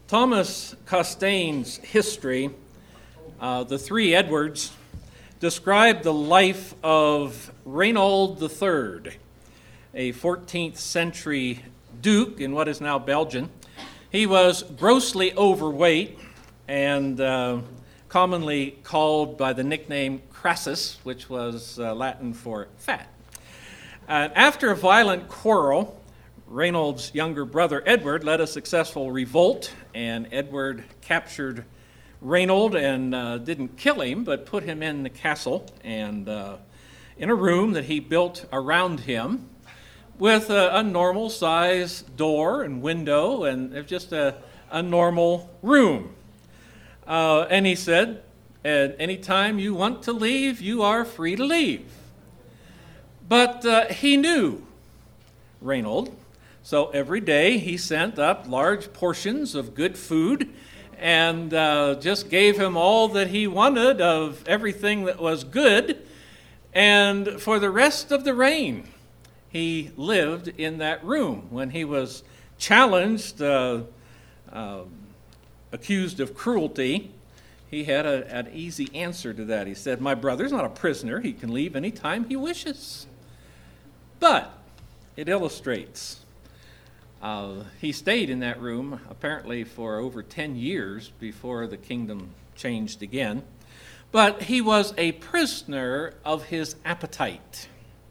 Thomas Costain's history, The Three Edwards, described the life of Reynold III, a 14th century duke in what is now Belgium. He was grossly overweight and commonly called by the nickname Crassus, which was Latin for fat. After a violent quarrel, Reynold's younger brother Edward led a successful revolt, and Edward captured Reynold and didn't kill him, but put him in the castle and in a room that he built around him with a normal size door and window, and just a normal room. And he said, at any time you want to leave, you are free to leave. But he knew Reynold, so every day he sent up large portions of good food and just gave him all that he wanted of everything that was good. And for the rest of the reign, he lived in that room. When he was challenged, accused of cruelty, he had an easy answer to that. He said, "My brother's not a prisoner. He can leave any time he wishes." But it illustrates. He stayed in that room apparently for over 10 years before the kingdom changed again. But he was a prisoner of his appetite.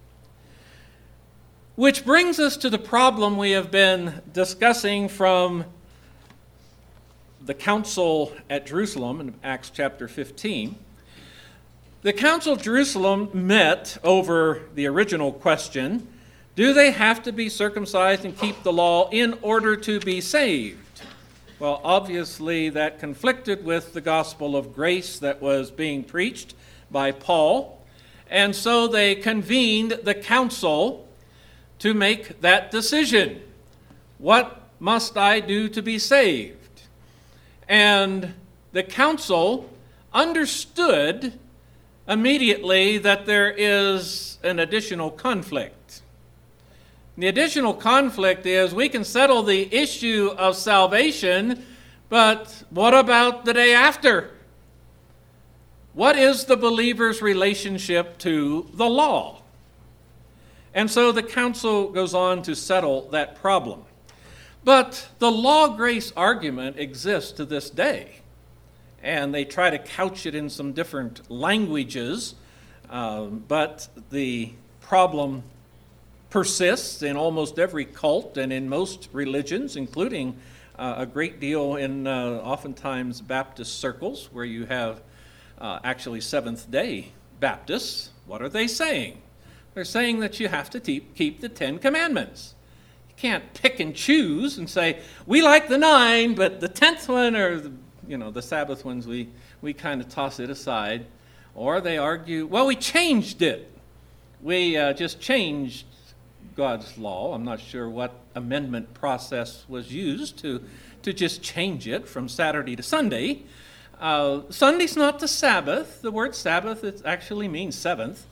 Which brings us to the problem we have been discussing from the council at Jerusalem in Acts chapter 15. The council of Jerusalem met over the original question, do they have to be circumcised and keep the law in order to be saved? Well, obviously that conflicted with the gospel of grace that was being preached by Paul, and so they convened the council to make that decision. What must I do to be saved? And the council understood immediately that there is an additional conflict. The additional conflict is we can settle the issue of salvation, but what about the day after? What is the believer's relationship to the law? And so the council goes on to settle that problem. But the law-grace argument exists to this day. And they try to couch it in some different languages, but the problem persists in almost every cult and in most religions, including a great deal in oftentimes Baptist circles, where you have actually Seventh-day Baptists. What are they saying? They're saying that you have to keep the Ten Commandments. You can't pick and choose and say, we like the 9, but the 10th one or the Sabbath ones, we kind of toss it aside. Or they argue, well, we changed it. We just changed God's law. I'm not sure what amendment process was used to just change it from Saturday to Sunday. Sunday's not the Sabbath. The word Sabbath, it actually means seventh.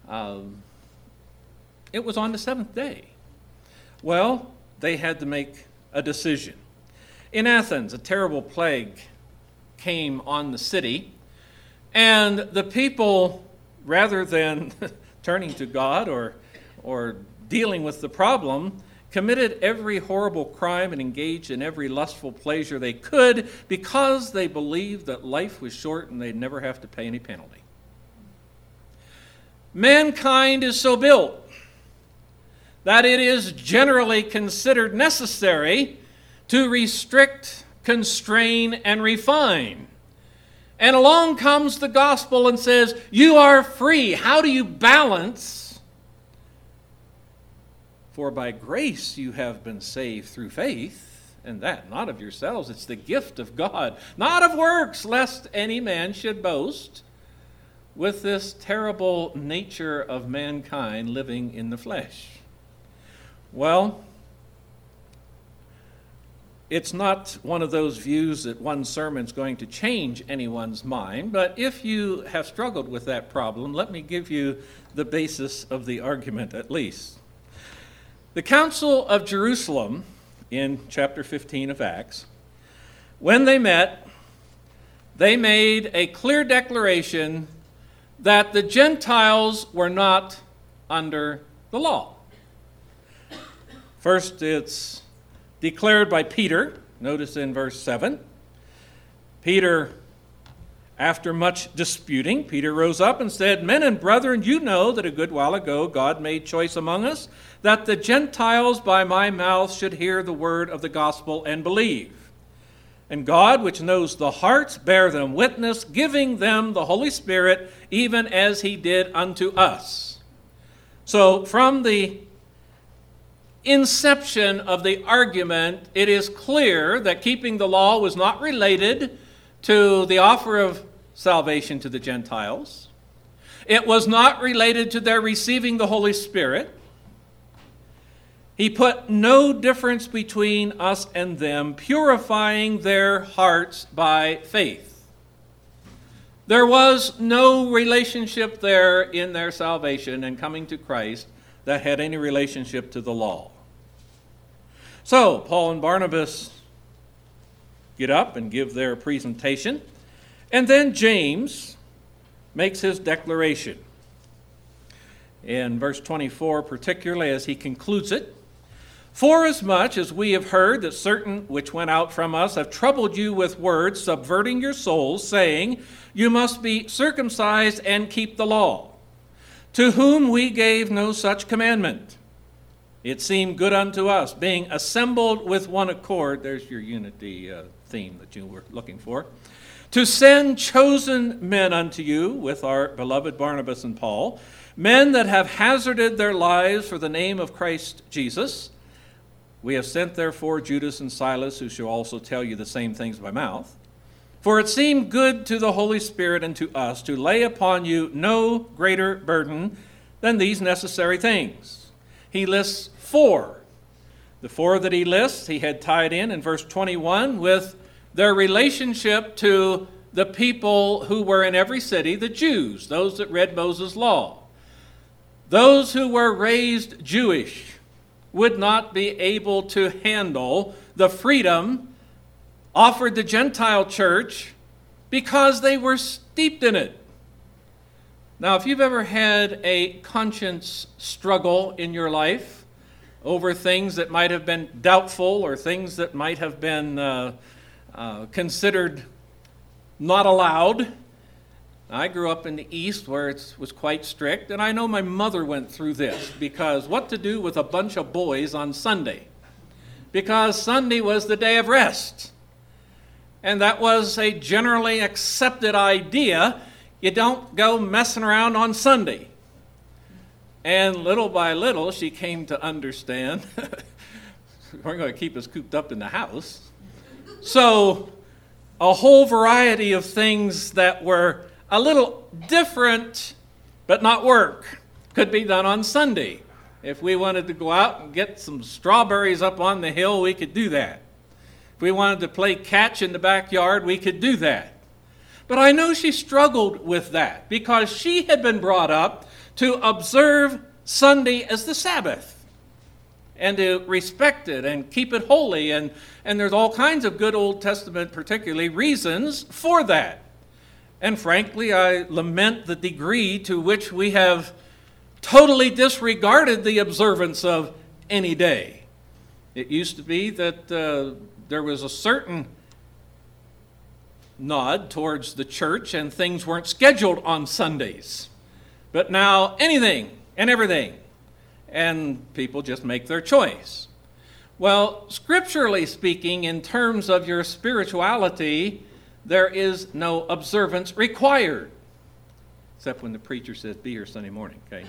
It was on the seventh day. Well, they had to make a decision. In Athens, a terrible plague came on the city, and the people, rather than turning to God or dealing with the problem, committed every horrible crime and engaged in every lustful pleasure they could because they believed that life was short and they'd never have to pay any penalty. Mankind is so built that it is generally considered necessary to restrict, constrain, and refine. And along comes the gospel and says, you are free. How do you balance? For by grace you have been saved through faith, and that not of yourselves, it's the gift of God, not of works, lest any man should boast, with this terrible nature of mankind living in the flesh. Well, it's not one of those views that one sermon's going to change anyone's mind, but if you have struggled with that problem, let me give you the basis of the argument at least. The Council of Jerusalem, in chapter 15 of Acts, When they met, they made a clear declaration that the Gentiles were not under the law. First, it's declared by Peter. Notice in verse 7. Peter, after much disputing, Peter rose up and said, "Men and brethren, you know that a good while ago God made choice among us, that the Gentiles by my mouth should hear the word of the gospel and believe. And God, which knows the hearts, bear them witness, giving them the Holy Spirit, even as he did unto us." So from the inception of the argument, it is clear that keeping the law was not related to the offer of salvation to the Gentiles. It was not related to their receiving the Holy Spirit. He put no difference between us and them, purifying their hearts by faith. There was no relationship there in their salvation and coming to Christ that had any relationship to the law. So, Paul and Barnabas get up and give their presentation, and then James makes his declaration. In verse 24, particularly as he concludes it, "Forasmuch as we have heard that certain which went out from us have troubled you with words, subverting your souls, saying, you must be circumcised and keep the law, to whom we gave no such commandment. It seemed good unto us, being assembled with one accord," there's your unity theme that you were looking for, "to send chosen men unto you with our beloved Barnabas and Paul, men that have hazarded their lives for the name of Christ Jesus. We have sent therefore Judas and Silas, who shall also tell you the same things by mouth. For it seemed good to the Holy Spirit and to us to lay upon you no greater burden than these necessary things." He lists four. The four that he lists, he had tied in verse 21 with their relationship to the people who were in every city, the Jews, those that read Moses' law. Those who were raised Jewish would not be able to handle the freedom offered the Gentile church because they were steeped in it. Now, if you've ever had a conscience struggle in your life over things that might have been doubtful or things that might have been considered not allowed. I grew up in the East where it was quite strict, and I know my mother went through this because what to do with a bunch of boys on Sunday? Because Sunday was the day of rest. And that was a generally accepted idea. You don't go messing around on Sunday. And little by little, she came to understand we're going to keep us cooped up in the house. So a whole variety of things that were a little different, but not work, could be done on Sunday. If we wanted to go out and get some strawberries up on the hill, we could do that. If we wanted to play catch in the backyard, we could do that. But I know she struggled with that because she had been brought up to observe Sunday as the Sabbath and to respect it and keep it holy. And there's all kinds of good Old Testament, particularly, reasons for that. And frankly, I lament the degree to which we have totally disregarded the observance of any day. It used to be that there was a certain nod towards the church and things weren't scheduled on Sundays. But now anything and everything, and people just make their choice. Well, scripturally speaking, in terms of your spirituality, there is no observance required. Except when the preacher says, be here Sunday morning, okay?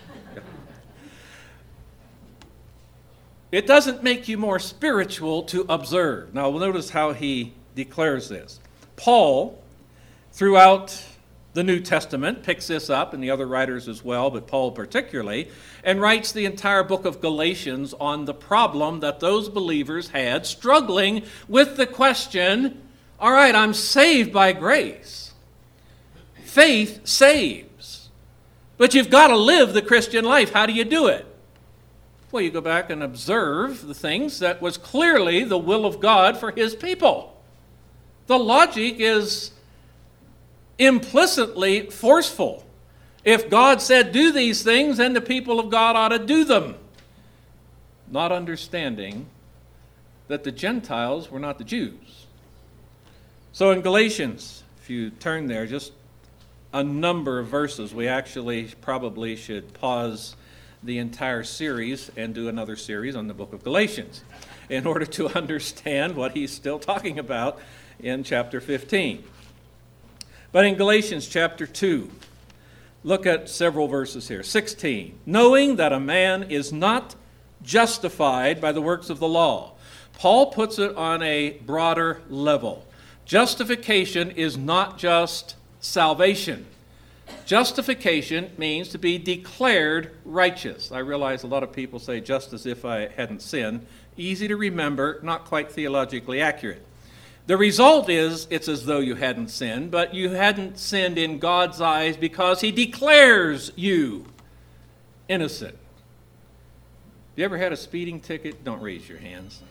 It doesn't make you more spiritual to observe. Now, notice how he declares this. Paul, throughout the New Testament, picks this up, and the other writers as well, but Paul particularly, and writes the entire book of Galatians on the problem that those believers had, struggling with the question, all right, I'm saved by grace. Faith saves. But you've got to live the Christian life. How do you do it? Well, you go back and observe the things that was clearly the will of God for his people. The logic is implicitly forceful. If God said do these things, then the people of God ought to do them. Not understanding that the Gentiles were not the Jews. So in Galatians, if you turn there, just a number of verses. We actually probably should pause the entire series and do another series on the book of Galatians in order to understand what he's still talking about in chapter 15. But in Galatians chapter 2, look at several verses here. 16, knowing that a man is not justified by the works of the law. Paul puts it on a broader level. Justification is not just salvation. Justification means to be declared righteous. I realize a lot of people say just as if I hadn't sinned. Easy to remember, not quite theologically accurate. The result is it's as though you hadn't sinned, but you hadn't sinned in God's eyes because he declares you innocent. You ever had a speeding ticket? Don't raise your hands.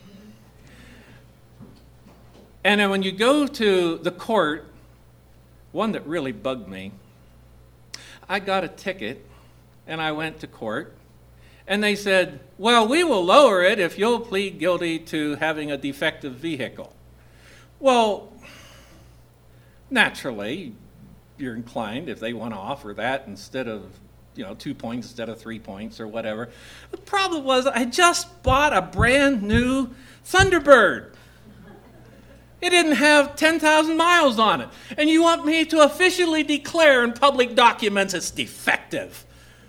And then when you go to the court, one that really bugged me, I got a ticket and I went to court and they said, well, we will lower it if you'll plead guilty to having a defective vehicle. Well, naturally, you're inclined, if they want to offer that instead of 2 points instead of 3 points or whatever. The problem was I just bought a brand new Thunderbird. It didn't have 10,000 miles on it. And you want me to officially declare in public documents it's defective.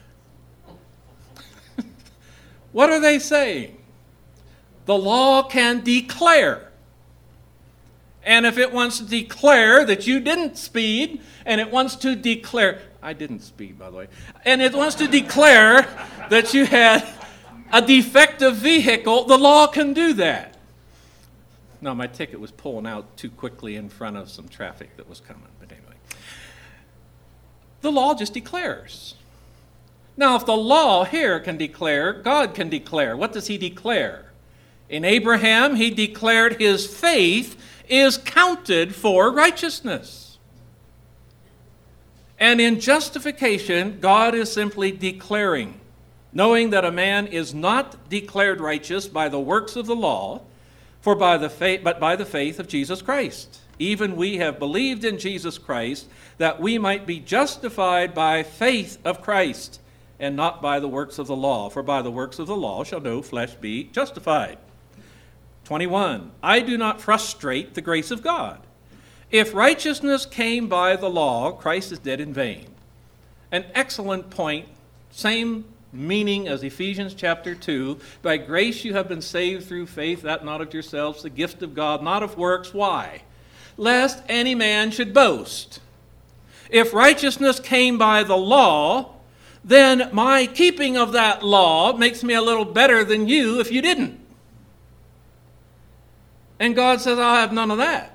What are they saying? The law can declare. And if it wants to declare that you didn't speed, and it wants to declare, I didn't speed, by the way, and it wants to declare that you had a defective vehicle, the law can do that. No, my ticket was pulling out too quickly in front of some traffic that was coming. But anyway, the law just declares. Now, if the law here can declare, God can declare. What does he declare? In Abraham, he declared his faith is counted for righteousness. And in justification, God is simply declaring, knowing that a man is not declared righteous by the works of the law, but by the faith of Jesus Christ. Even we have believed in Jesus Christ, that we might be justified by faith of Christ, and not by the works of the law. For by the works of the law shall no flesh be justified. 21, I do not frustrate the grace of God. If righteousness came by the law, Christ is dead in vain. An excellent point, same meaning as Ephesians chapter 2, by grace you have been saved through faith, that not of yourselves, the gift of God, not of works. Why? Lest any man should boast. If righteousness came by the law, then my keeping of that law makes me a little better than you if you didn't. And God says, I'll have none of that.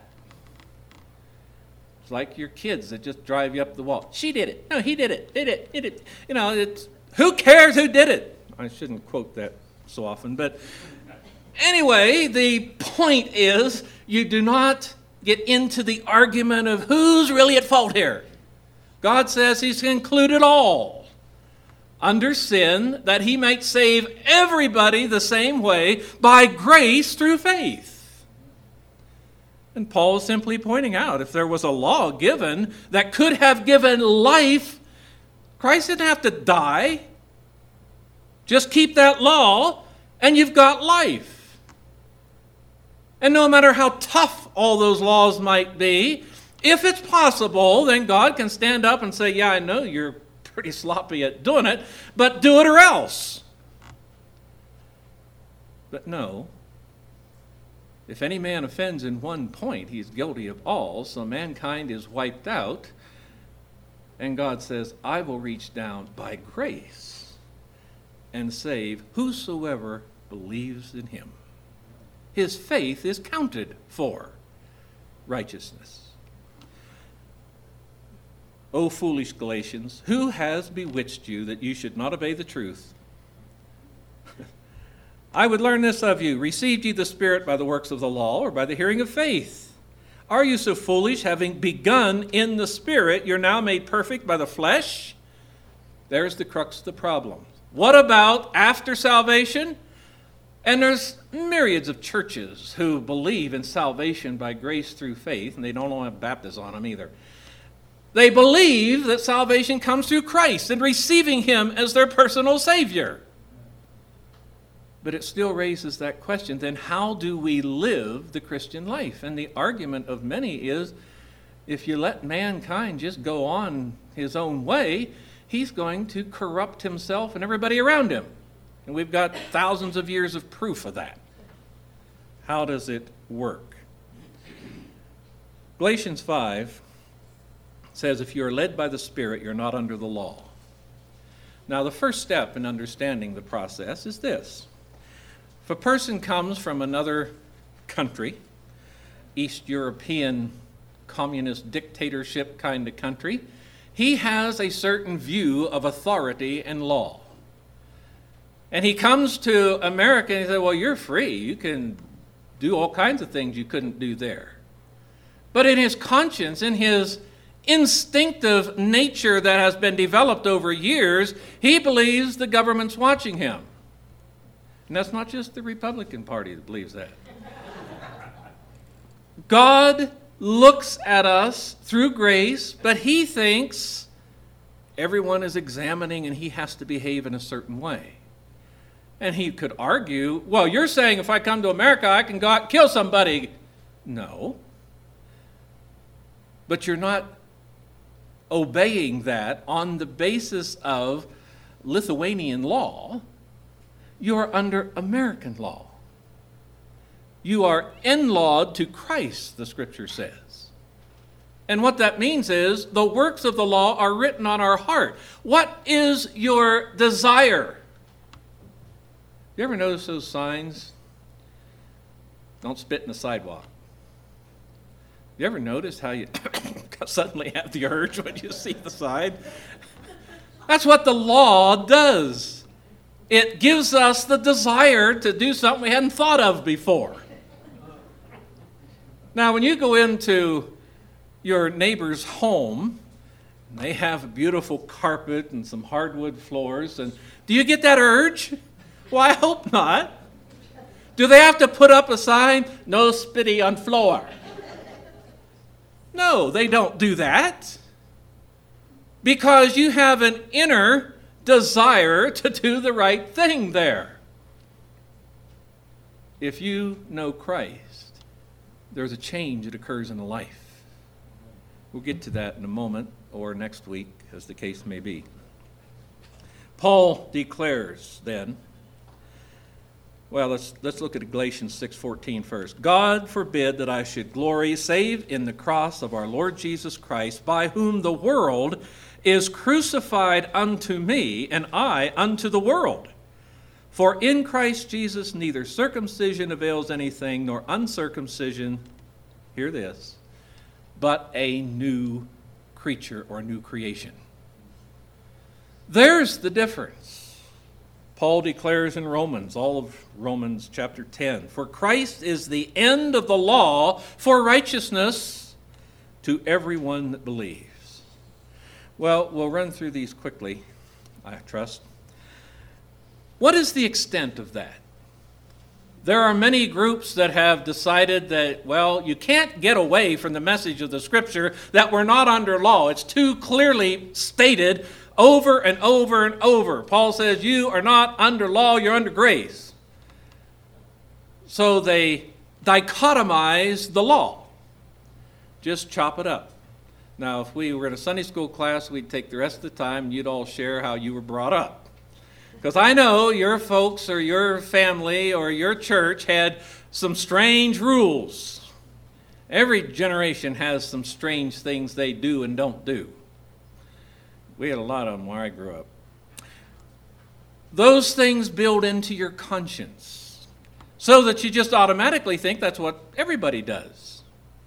It's like your kids that just drive you up the wall. She did it. No, he did it. Did it. Did it. It's who cares who did it? I shouldn't quote that so often, but anyway, the point is you do not get into the argument of who's really at fault here. God says he's included all under sin that he might save everybody the same way by grace through faith. And Paul is simply pointing out if there was a law given that could have given life, Christ didn't have to die. Just keep that law and you've got life. And no matter how tough all those laws might be, if it's possible, then God can stand up and say, yeah, I know you're pretty sloppy at doing it, but do it or else. But no. If any man offends in one point, he's guilty of all, so mankind is wiped out. And God says, I will reach down by grace and save whosoever believes in him. His faith is counted for righteousness. O foolish Galatians, who has bewitched you that you should not obey the truth? I would learn this of you. Received ye the Spirit by the works of the law or by the hearing of faith? Are you so foolish, having begun in the Spirit, you're now made perfect by the flesh? There's the crux of the problem. What about after salvation? And there's myriads of churches who believe in salvation by grace through faith, and they don't have Baptists on them either. They believe that salvation comes through Christ and receiving Him as their personal Savior. But it still raises that question, then how do we live the Christian life? And the argument of many is, if you let mankind just go on his own way, he's going to corrupt himself and everybody around him. And we've got thousands of years of proof of that. How does it work? Galatians 5 says, if you are led by the Spirit, you're not under the law. Now, the first step in understanding the process is this. If a person comes from another country, East European communist dictatorship kind of country, he has a certain view of authority and law. And he comes to America and he says, well, you're free. You can do all kinds of things you couldn't do there. But in his conscience, in his instinctive nature that has been developed over years, he believes the government's watching him. And that's not just the Republican Party that believes that. God looks at us through grace, but he thinks everyone is examining and he has to behave in a certain way. And he could argue, well, you're saying if I come to America, I can go out and kill somebody. No. But you're not obeying that on the basis of Lithuanian law. You're under American law. You are enlawed to Christ, the Scripture says. And what that means is the works of the law are written on our heart. What is your desire? You ever notice those signs? Don't spit in the sidewalk. You ever notice how you suddenly have the urge when you see the sign? That's what the law does. It gives us the desire to do something we hadn't thought of before. Now, when you go into your neighbor's home, and they have a beautiful carpet and some hardwood floors, and do you get that urge? Well, I hope not. Do they have to put up a sign, no spitty on floor? No, they don't do that. Because you have an inner desire to do the right thing there. If you know Christ, there's a change that occurs in a life. We'll get to that in a moment or next week, as the case may be. Paul declares then, well, let's look at Galatians 6:14 first. God forbid that I should glory save in the cross of our Lord Jesus Christ, by whom the world is crucified unto me, and I unto the world. For in Christ Jesus neither circumcision avails anything, nor uncircumcision, hear this, but a new creature or new creation. There's the difference. Paul declares in Romans, all of Romans chapter 10, for Christ is the end of the law for righteousness to everyone that believes. Well, we'll run through these quickly, I trust. What is the extent of that? There are many groups that have decided that, well, you can't get away from the message of the Scripture that we're not under law. It's too clearly stated over and over and over. Paul says you are not under law, you're under grace. So they dichotomize the law. Just chop it up. Now, if we were in a Sunday school class, we'd take the rest of the time and you'd all share how you were brought up. Because I know your folks or your family or your church had some strange rules. Every generation has some strange things they do and don't do. We had a lot of them where I grew up. Those things build into your conscience so that you just automatically think that's what everybody does.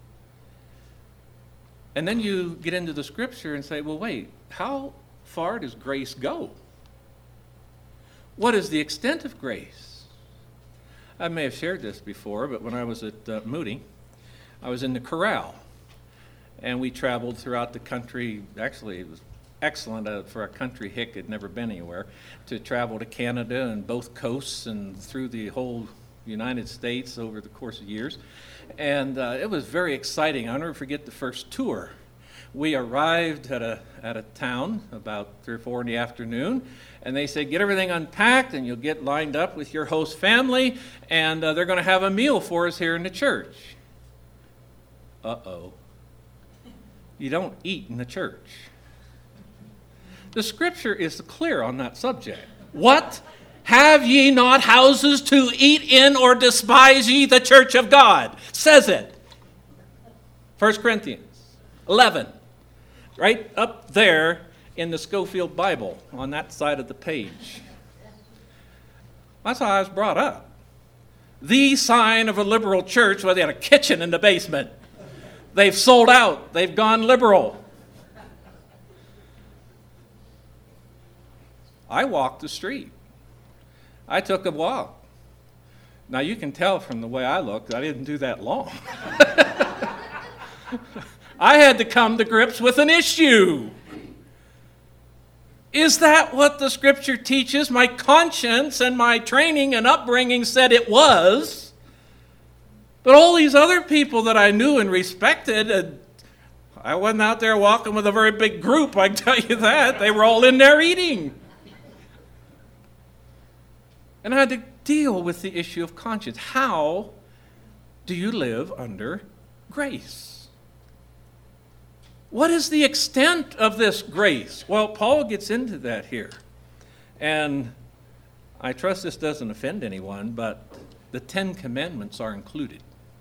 And then you get into the Scripture and say, well, wait, how far does grace go? What is the extent of grace? I may have shared this before, but when I was at Moody, I was in the Corral, and we traveled throughout the country. Actually, it was excellent for a country hick who'd never been anywhere, to travel to Canada and both coasts and through the whole United States over the course of years. And it was very exciting. I'll never forget the first tour. We arrived at a town about 3 or 4 in the afternoon, and they said, get everything unpacked and you'll get lined up with your host family, and they're going to have a meal for us here in the church. Uh-oh. You don't eat in the church. The scripture is clear on that subject. What? Have ye not houses to eat in, or despise ye the church of God? Says it. 1 Corinthians 11. Right up there in the Schofield Bible on that side of the page. That's how I was brought up. The sign of a liberal church, well, they had a kitchen in the basement. They've sold out. They've gone liberal. I walked the street. I took a walk. Now, you can tell from the way I looked, I didn't do that long. I had to come to grips with an issue. Is that what the scripture teaches? My conscience and my training and upbringing said it was. But all these other people that I knew and respected, I wasn't out there walking with a very big group, I can tell you that. They were all in there eating. And I had to deal with the issue of conscience. How do you live under grace? What is the extent of this grace? Well, Paul gets into that here. And I trust this doesn't offend anyone, but the 10 Commandments are included.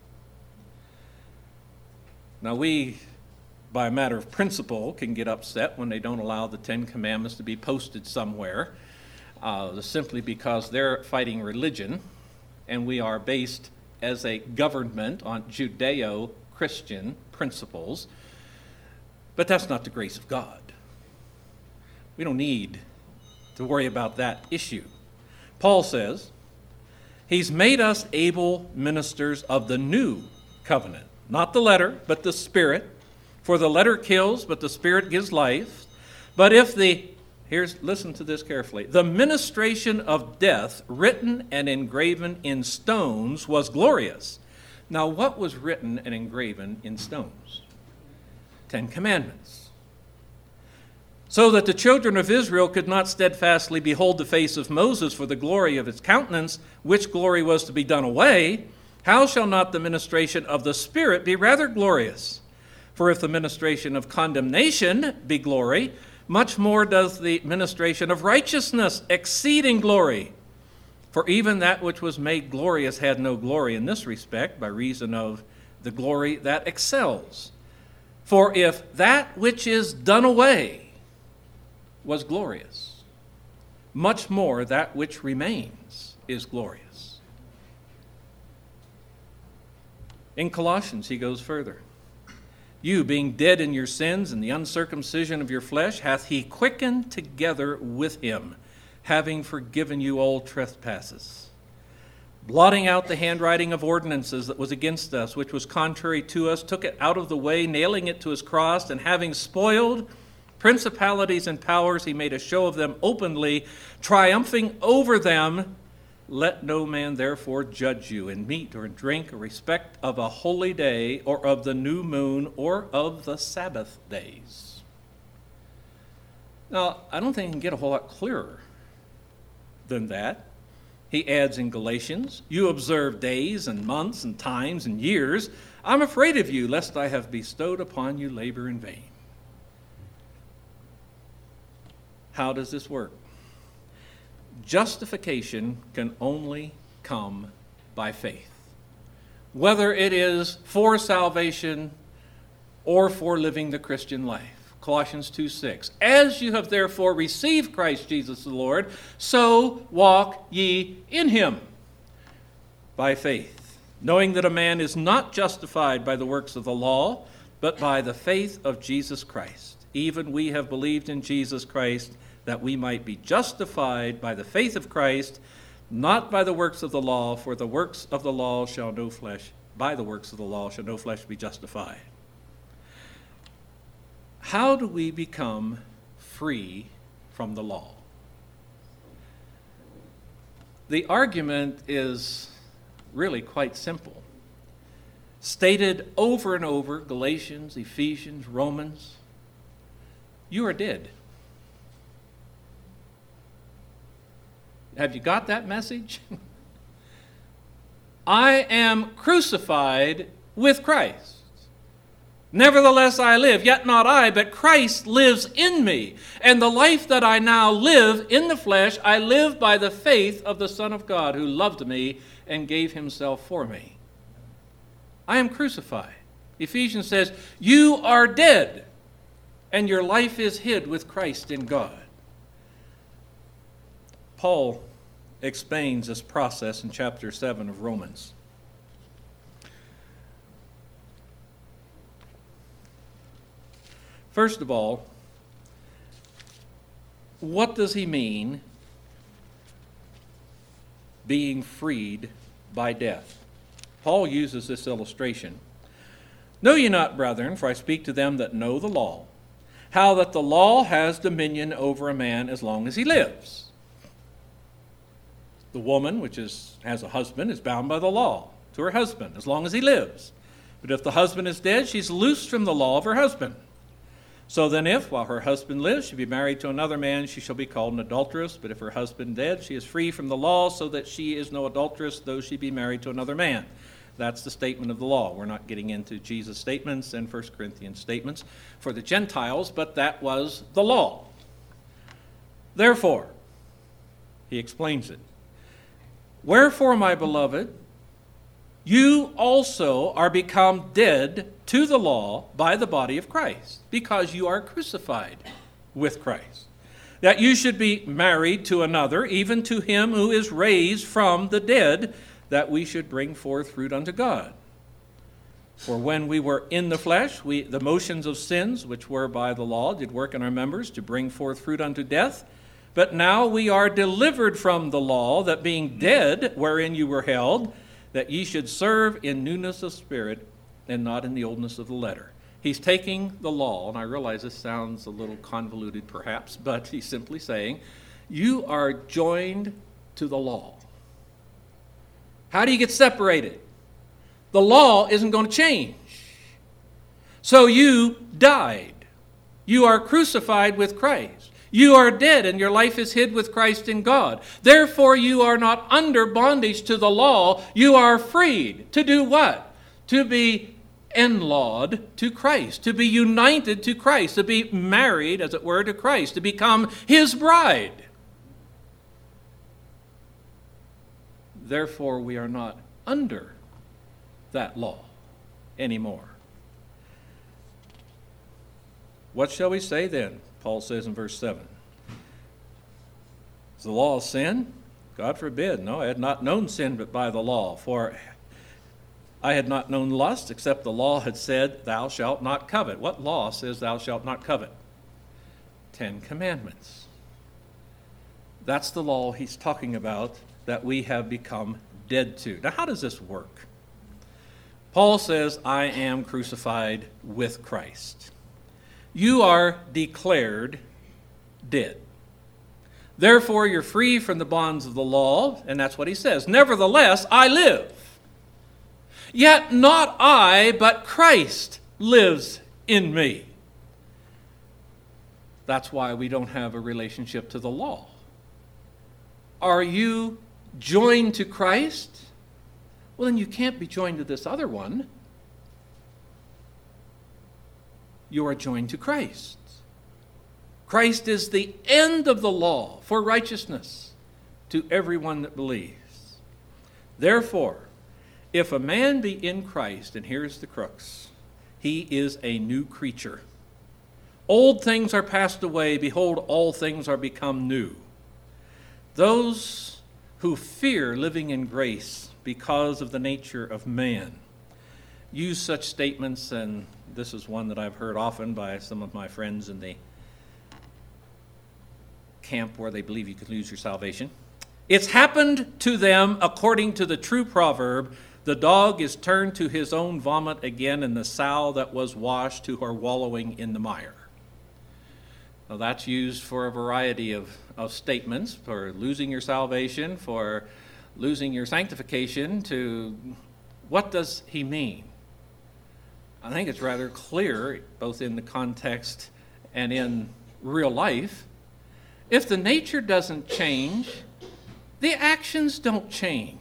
Now, we, by a matter of principle, can get upset when they don't allow the 10 Commandments to be posted somewhere, simply because they're fighting religion, and we are based as a government on Judeo-Christian principles. But that's not the grace of God. We don't need to worry about that issue. Paul says, he's made us able ministers of the new covenant. Not the letter, but the Spirit. For the letter kills, but the Spirit gives life. But if listen to this carefully. The ministration of death, written and engraven in stones, was glorious. Now, what was written and engraven in stones? 10 Commandments. So that the children of Israel could not steadfastly behold the face of Moses for the glory of his countenance, which glory was to be done away, how shall not the ministration of the Spirit be rather glorious? For if the ministration of condemnation be glory, much more does the ministration of righteousness exceed in glory. For even that which was made glorious had no glory in this respect, by reason of the glory that excels. For if that which is done away was glorious, much more that which remains is glorious. In Colossians, he goes further. You, being dead in your sins and the uncircumcision of your flesh, hath he quickened together with him, having forgiven you all trespasses, blotting out the handwriting of ordinances that was against us, which was contrary to us, took it out of the way, nailing it to his cross, and having spoiled principalities and powers, he made a show of them openly, triumphing over them. Let no man therefore judge you in meat or in drink or respect of a holy day or of the new moon or of the Sabbath days. Now, I don't think it can get a whole lot clearer than that. He adds in Galatians, you observe days and months and times and years. I'm afraid of you, lest I have bestowed upon you labor in vain. How does this work? Justification can only come by faith. Whether it is for salvation or for living the Christian life. Colossians 2:6. As you have therefore received Christ Jesus the Lord, so walk ye in him by faith, knowing that a man is not justified by the works of the law, but by the faith of Jesus Christ. Even we have believed in Jesus Christ, that we might be justified by the faith of Christ, not by the works of the law, for the works of the law shall no flesh by the works of the law shall no flesh be justified. How do we become free from the law? The argument is really quite simple. Stated over and over, Galatians, Ephesians, Romans, you are dead. Have you got that message? I am crucified with Christ. Nevertheless I live, yet not I, but Christ lives in me. And the life that I now live in the flesh, I live by the faith of the Son of God, who loved me and gave himself for me. I am crucified. Ephesians says, you are dead, and your life is hid with Christ in God. Paul explains this process in chapter 7 of Romans. First of all, what does he mean being freed by death? Paul uses this illustration. Know ye not, brethren, for I speak to them that know the law, how that the law has dominion over a man as long as he lives. The woman which has a husband is bound by the law to her husband as long as he lives. But if the husband is dead, she's loosed from the law of her husband. So then if, while her husband lives, she be married to another man, she shall be called an adulteress. But if her husband dead, she is free from the law, so that she is no adulteress, though she be married to another man. That's the statement of the law. We're not getting into Jesus' statements and 1 Corinthians statements for the Gentiles, but that was the law. Therefore, he explains it. Wherefore, my beloved, you also are become dead to the law by the body of Christ, because you are crucified with Christ, that you should be married to another, even to him who is raised from the dead, that we should bring forth fruit unto God. For when we were in the flesh, the motions of sins, which were by the law, did work in our members to bring forth fruit unto death. But now we are delivered from the law, that being dead, wherein you were held, that ye should serve in newness of spirit, and not in the oldness of the letter. He's taking the law, and I realize this sounds a little convoluted perhaps, but he's simply saying, you are joined to the law. How do you get separated? The law isn't going to change. So you died. You are crucified with Christ. You are dead, and your life is hid with Christ in God. Therefore, you are not under bondage to the law. You are freed. To do what? To be enlawed to Christ, to be united to Christ, to be married, as it were, to Christ, to become his bride. Therefore, we are not under that law anymore. What shall we say then? Paul says in verse 7. Is the law sin? God forbid. No, I had not known sin but by the law. For I had not known lust, except the law had said, thou shalt not covet. What law says thou shalt not covet? 10 Commandments. That's the law he's talking about that we have become dead to. Now, how does this work? Paul says, I am crucified with Christ. You are declared dead. Therefore, you're free from the bonds of the law, and that's what he says. Nevertheless, I live. Yet not I, but Christ lives in me. That's why we don't have a relationship to the law. Are you joined to Christ? Well, then you can't be joined to this other one. You are joined to Christ. Christ is the end of the law for righteousness to everyone that believes. Therefore, if a man be in Christ, and here's the crux, he is a new creature. Old things are passed away, behold, all things are become new. Those who fear living in grace because of the nature of man use such statements, and this is one that I've heard often by some of my friends in the camp where they believe you could lose your salvation. It's happened to them according to the true proverb, The dog is turned to his own vomit again, and the sow that was washed to her wallowing in the mire. Now, that's used for a variety of statements, for losing your salvation, for losing your sanctification. To what does he mean? I think it's rather clear, both in the context and in real life. If the nature doesn't change, the actions don't change.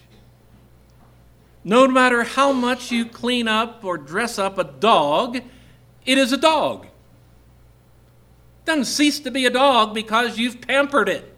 No matter how much you clean up or dress up a dog, it is a dog. It doesn't cease to be a dog because you've pampered it.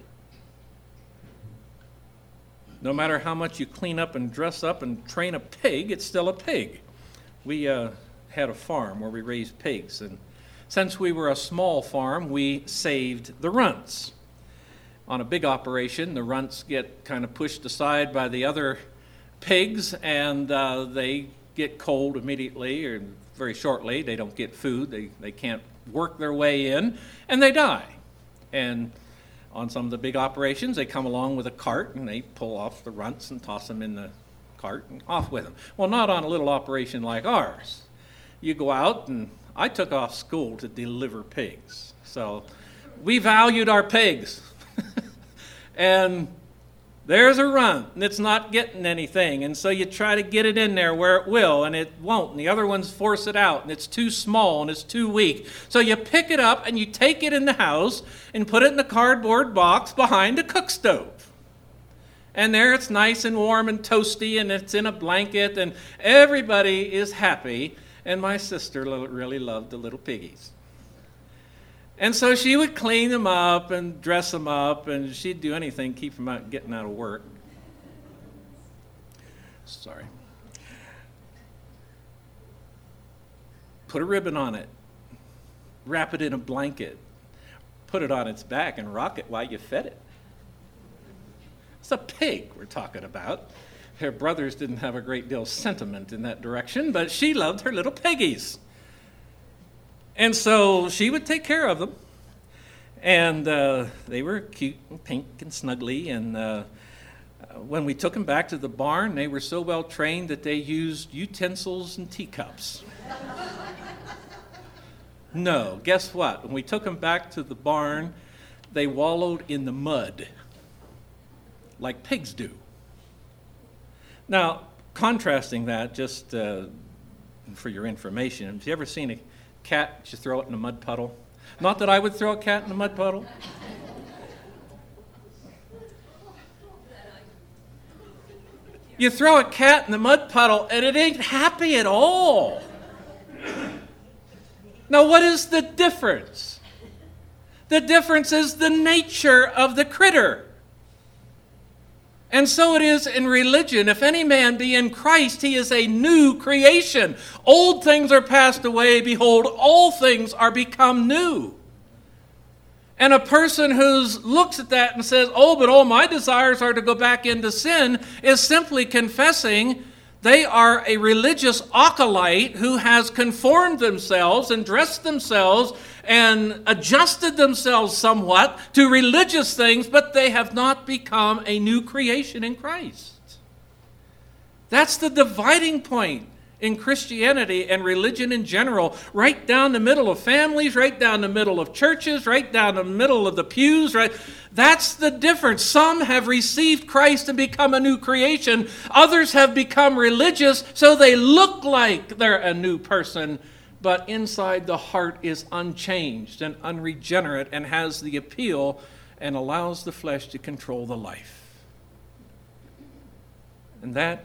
No matter how much you clean up and dress up and train a pig, it's still a pig. We had a farm where we raised pigs, and since we were a small farm, we saved the runts. On a big operation, the runts get kind of pushed aside by the other pigs, and they get cold immediately or very shortly. They don't get food. They can't work their way in, and they die. And on some of the big operations, they come along with a cart, and they pull off the runts and toss them in the cart and off with them. Well, not on a little operation like ours. You go out, and I took off school to deliver pigs. So we valued our pigs. And there's a runt, and it's not getting anything. And so you try to get it in there where it will, and it won't. And the other ones force it out, and it's too small, and it's too weak. So you pick it up, and you take it in the house and put it in a cardboard box behind a cook stove. And there it's nice and warm and toasty, and it's in a blanket, and everybody is happy. And my sister really loved the little piggies. And so she would clean them up and dress them up, and she'd do anything to keep them out getting out of work. Sorry. Put a ribbon on it. Wrap it in a blanket. Put it on its back and rock it while you fed it. It's a pig we're talking about. Her brothers didn't have a great deal of sentiment in that direction, but she loved her little piggies. And so she would take care of them. And they were cute and pink and snuggly. And when we took them back to the barn, they were so well trained that they used utensils and teacups. No, guess what? When we took them back to the barn, they wallowed in the mud like pigs do. Now, contrasting that, just for your information, have you ever seen a cat, you throw it in a mud puddle? Not that I would throw a cat in a mud puddle. You throw a cat in the mud puddle and it ain't happy at all. Now, what is the difference? The difference is the nature of the critter. And so it is in religion. If any man be in Christ, he is a new creation. Old things are passed away. Behold, all things are become new. And a person who looks at that and says, oh, but all my desires are to go back into sin, is simply confessing they are a religious acolyte who has conformed themselves and dressed themselves and adjusted themselves somewhat to religious things, but they have not become a new creation in Christ. That's the dividing point in Christianity and religion in general, right down the middle of families, right down the middle of churches, right down the middle of the pews, right? That's the difference. Some have received Christ and become a new creation. Others have become religious, so they look like they're a new person, but inside the heart is unchanged and unregenerate and has the appeal and allows the flesh to control the life. And that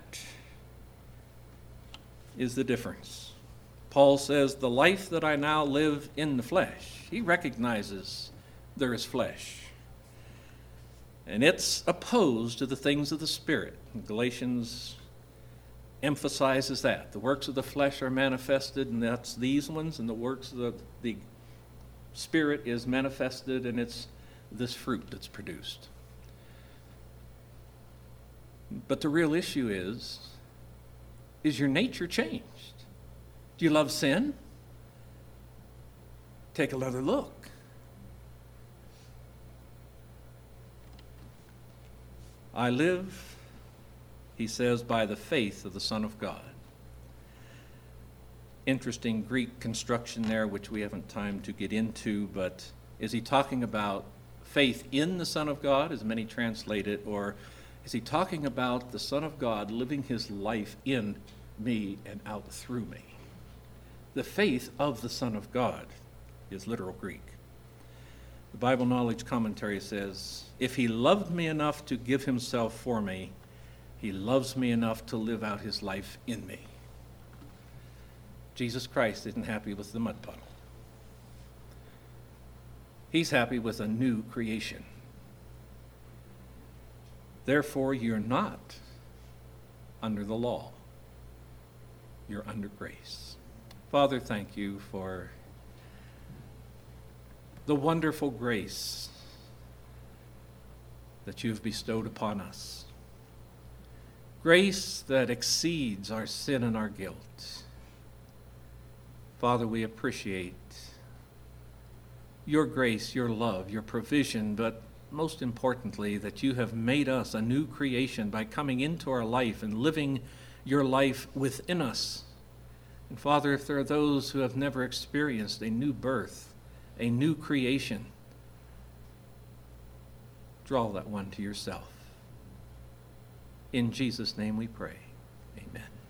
is the difference. Paul says, the life that I now live in the flesh. He recognizes there is flesh. And it's opposed to the things of the Spirit. Galatians emphasizes that. The works of the flesh are manifested, and that's these ones, and the works of the Spirit is manifested, and it's this fruit that's produced. But the real issue is your nature changed? Do you love sin? Take another look. I live, He says, by the faith of the Son of God. Interesting Greek construction there, which we haven't time to get into, but is he talking about faith in the Son of God, as many translate it, or is he talking about the Son of God living his life in me and out through me? The faith of the Son of God is literal Greek. The Bible Knowledge Commentary says, if he loved me enough to give himself for me, he loves me enough to live out his life in me. Jesus Christ isn't happy with the mud puddle. He's happy with a new creation. Therefore, you're not under the law. You're under grace. Father, thank you for the wonderful grace that you've bestowed upon us. Grace that exceeds our sin and our guilt. Father, we appreciate your grace, your love, your provision, but most importantly, that you have made us a new creation by coming into our life and living your life within us. And Father, if there are those who have never experienced a new birth, a new creation, draw that one to yourself. In Jesus' name we pray. Amen.